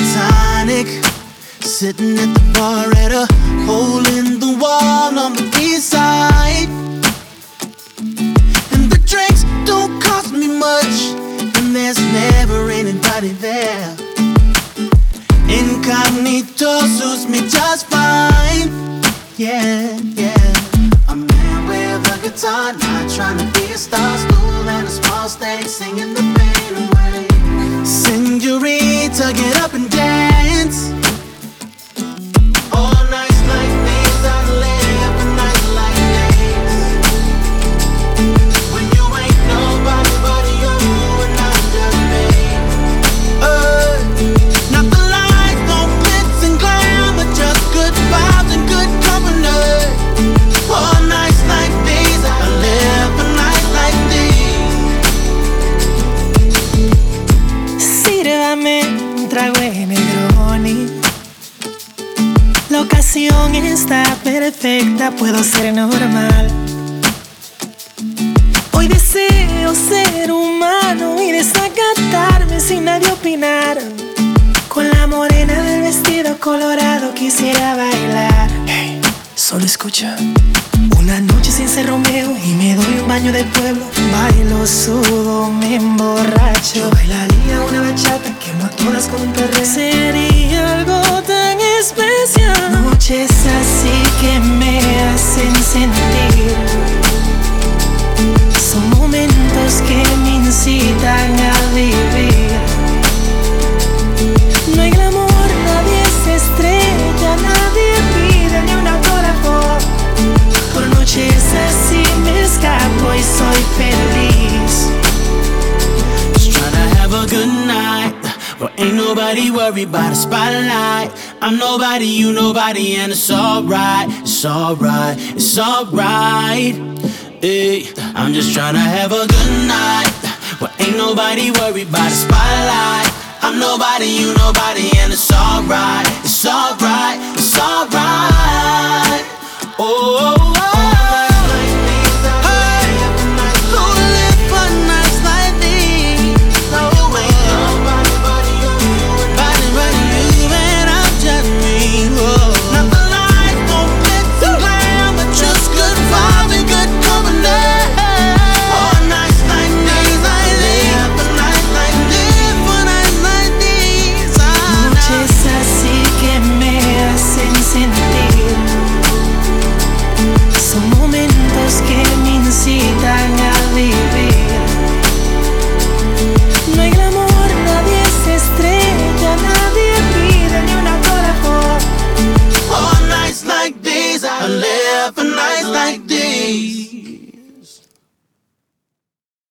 tonic, sitting at the bar at a hole in the wall on the east side. And the drinks don't cost me much, and there's never anybody there. Incognito suits me just fine. Yeah, yeah. A man with a guitar, not trying to be a star. Stool and a small stage, singing the pain away. Senorita, get up and dance. All nights like these, I live a night like this. When you ain't nobody but you, and I'm just me. Not the lights, no glitz and glamour, just good vibes and good company. All nights like these, I live a night like these. Sírvame un trago de Negroni. La ocasión está perfecta, puedo ser normal. Hoy deseo ser humano y desacatarme sin nadie opinar. Con la morena del vestido colorado quisiera bailar. Hey, solo escucha. Una noche sin ser Romeo y me doy un baño de pueblo. Bailo, sudo, me emborracho. Bailaría una bachata, quemo a todas con un perreo. Sería algo tan especial. Noches así que me hacen sentir. Son momentos que me incitan a vivir. No hay glamour, nadie se estrella, nadie pide ni un autógrafo. Por noches así me escapo y soy feliz. Just tryna have a good night, where ain't nobody worried about the spotlight. I'm nobody, you nobody, and it's alright, it's alright, it's alright. Hey, I'm just tryna have a good night, where ain't nobody worried about the spotlight. I'm nobody, you nobody,